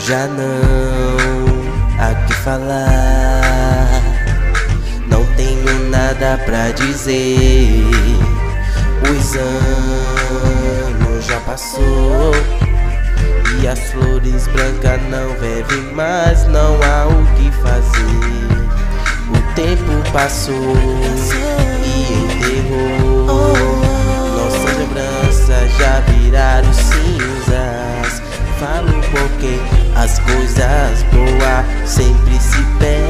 já não há que falar. Não tenho nada pra dizer. Os anos já passou e as flores brancas não bebem mais. Não há o que fazer. O tempo passou e enterrou. Nossas lembranças já viraram cinzas. Falo porque as coisas boas sempre se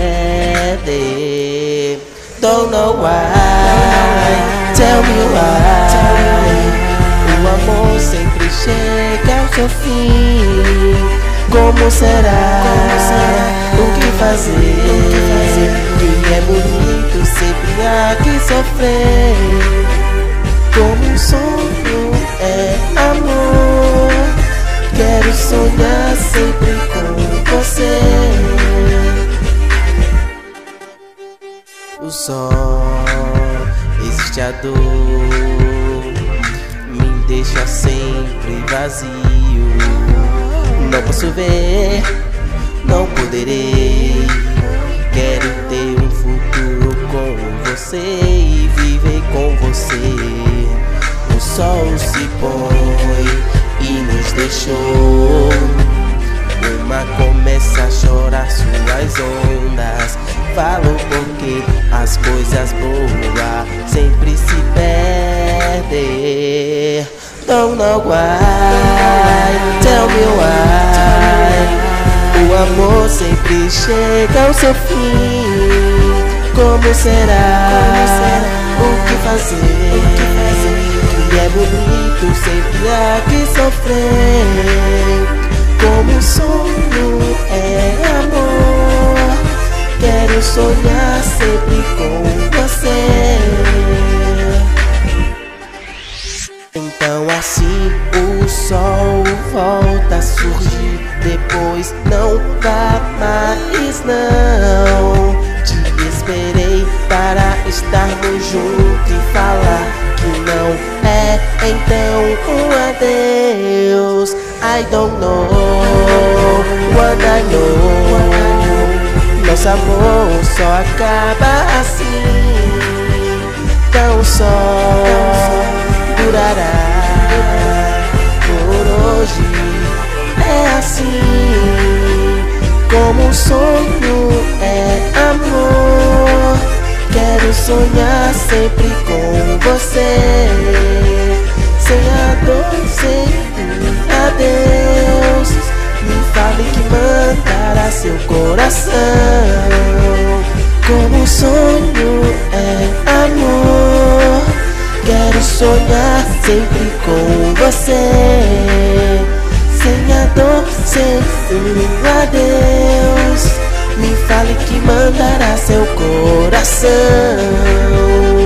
perdem. Don't know why, tell me why. O amor sempre chega ao seu fim. Como será? O que fazer? Quem é bonito sempre há que sofrer. Como um sonho é amor. Quero sonhar sempre com você. O sol existe a dor, me deixa sempre vazio. Não posso ver, não poderei. Quero ter um futuro com você e viver com você. O sol se põe e nos deixou. O mar começa a chorar suas ondas. Falo porque as coisas boas sempre se perdem. Don't know why, tell me why. O amor sempre chega ao seu fim. Como será? O que fazer? Que é bonito sempre há que sofrer. Como um sonho é amor. Quero sonhar sempre com você. Então assim o sol volta a surgir. Depois não vá mais não. Te esperei para estarmos juntos e falar que não é então um adeus. I don't know what I know. Nosso amor só acaba assim. Então só durará por hoje. É assim, como um sonho é amor. Quero sonhar sempre com você. Sem a dor, sem adeus. Me fale que mandará seu coração. Como um sonho é amor. Quero sonhar sempre com você. Sem a dor, sem adeus. Me fale que mandará seu coração.